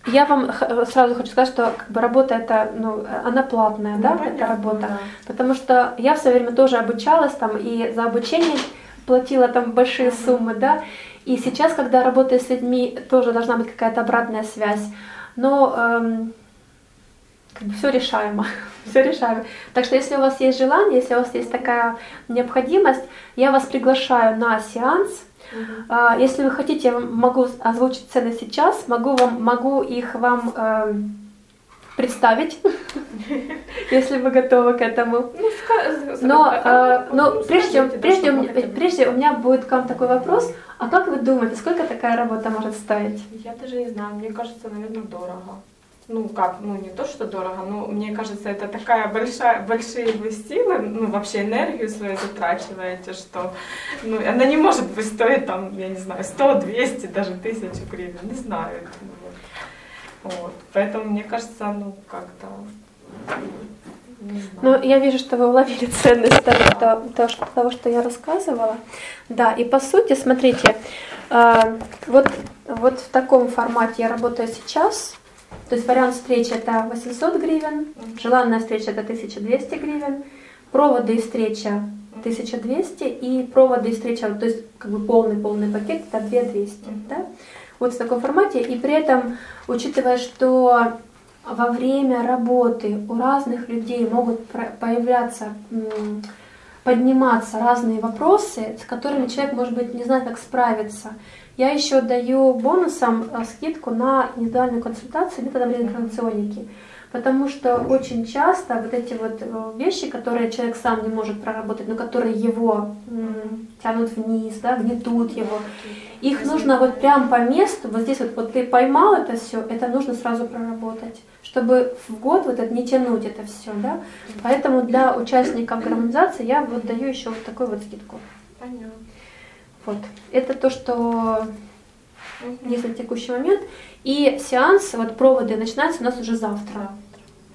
Я вам сразу хочу сказать, что как бы работа это, ну, она платная, да, понятно, эта работа. Да. Потому что я в свое время тоже обучалась там и за обучение платила там большие суммы, да. И сейчас, когда работаю с людьми, тоже должна быть какая-то обратная связь. Но как бы все решаемо, все решаемо. Так что если у вас есть желание, если у вас есть такая необходимость, я вас приглашаю на сеанс. Если вы хотите, я могу озвучить цены сейчас, могу их вам представить, если вы готовы к этому. Но прежде у меня будет к вам такой вопрос. А как вы думаете, сколько такая работа может стоить? Я даже не знаю, мне кажется, наверное, дорого. Ну как, ну не то, что дорого, но мне кажется, это такая большие вы силы, ну вообще энергию свою затрачиваете, что ну, она не может быть стоить там, я не знаю, 100, 200, даже 1000 гривен, не знаю. Вот. Поэтому мне кажется, ну как-то... Ну, я вижу, что вы уловили ценность того, что я рассказывала. Да, и по сути, смотрите, вот в таком формате я работаю сейчас. То есть вариант встречи это 800 гривен, желанная встреча это 1200 гривен, проводы и встреча 1200 и проводы и встреча, то есть как бы полный пакет это 2200. Да? Вот в таком формате. И при этом, учитывая, что во время работы у разных людей могут появляться, подниматься разные вопросы, с которыми человек, может быть, не знает, как справиться. Я еще даю бонусом скидку на индивидуальную консультацию методом реинкарнационики, потому что очень часто вот эти вот вещи, которые человек сам не может проработать, но которые его тянут вниз, да, гнетут его, их нужно вот прям по месту, вот здесь вот ты поймал это все, это нужно сразу проработать, чтобы в год вот это не тянуть это все, да. Поэтому для участников гармонизации я вот даю еще вот такую вот скидку. Понятно. Вот. Это то, что есть на текущий момент. И сеанс, вот проводы начинаются у нас уже завтра.